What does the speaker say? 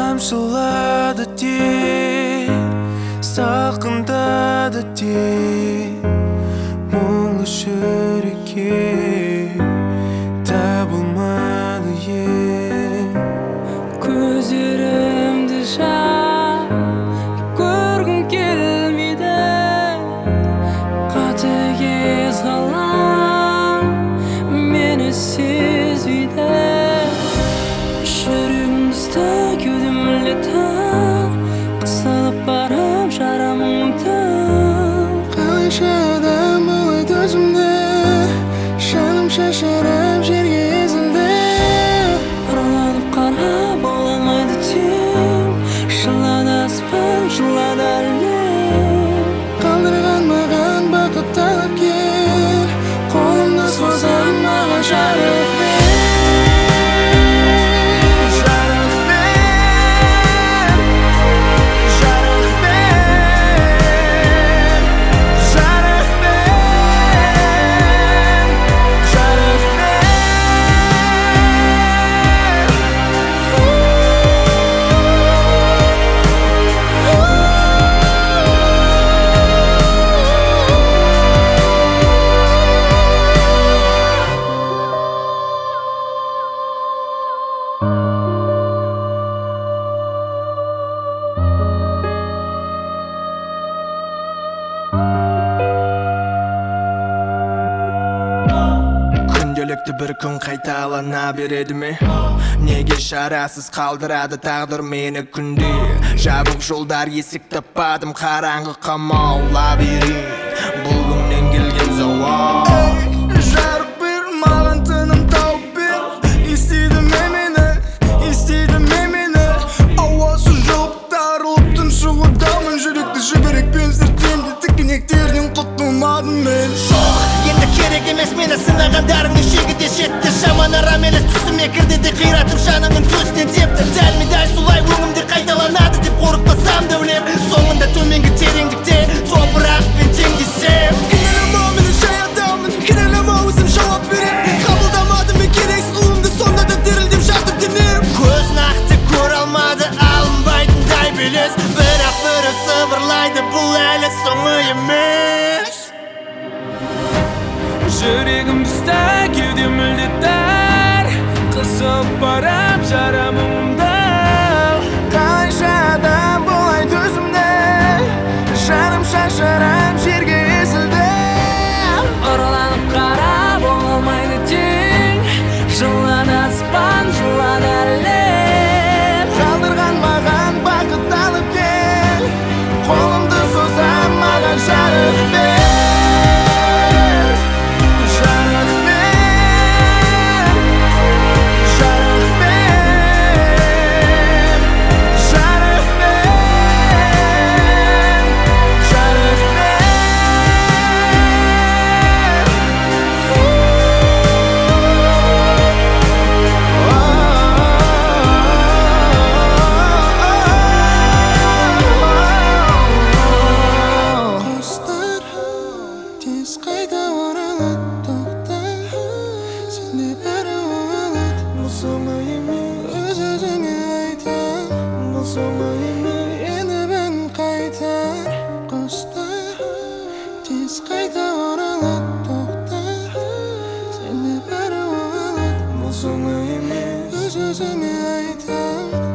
тамшылады тек, салқындады тек мұңлы жүрекке табылмады ем. Көздерімді жап көргім келмейді, қатыгез ғалам мені сезбейді. Жүрегімді кеудемді тап, қысылып барам жарамымды. Қалайша адам олай төзімді, жаным шашырап жерге езілді. Ұрланып қарап бола алмайды тең, жылады аспан, жылады әлем. Қалдырған маған бақыт талап кел, қолымды созам маған жарық бер. Күнделікті бір күн қайталана береді ме? Неге шарасыз қалдырады тағдыр мені күнде? Жабық жолдар, есік таппадым, қараңғы қамау лабиринт, бұл күннен келген зауал. Жарық бер, маған тыным тауып бер, естиді ме мені, естиді ме мені? Ауасы жоқ, тарылып тұншығудамын, жүректі жіберекпен сіртемді, тікенектерден құтылмадым мен. Енді керек емес мені сынағандарым нешегіде жетті. Жаман арам емес түсіме кірді де қиратып жанымның төсінен тепті. Дәл-медәл солай өңімде қайталанады деп қорықпасам да өлем. Соңында төменгі тереңдікте топырақпен теңдесем. Кінәлама мені жай адаммын, кінәлама өзім жауап берем. Қабылдамадым мен керексіз ұлымды, сонда да дірілдеп жатыр денем. Көз нақты көре алмады алынбайтындай белес, бірақ бірі сыбырлайды бұл әлі соңы емес. Жүрегімді кеудем мүлде тар, қысып барам жарамымды. Қалайша адам болай төзімді, жаным шашырап жерге езілді. Ұрланып қарап бола алмайды тең, жылады аспан, жылады әлем. Қалдырған маған бақыт алып кел, қолымды созам маған жарық бер. Қайта оралады, тоқта, сенде бәрі болады. Бұл соңы емес, өз-өзіме айтам, бұл соңы емес, енді бәрін қайтар. Қоста, тез қайта оралады, тоқта, сенде бәрі болады. Бұл соңы емес, өз-өзіме айтам.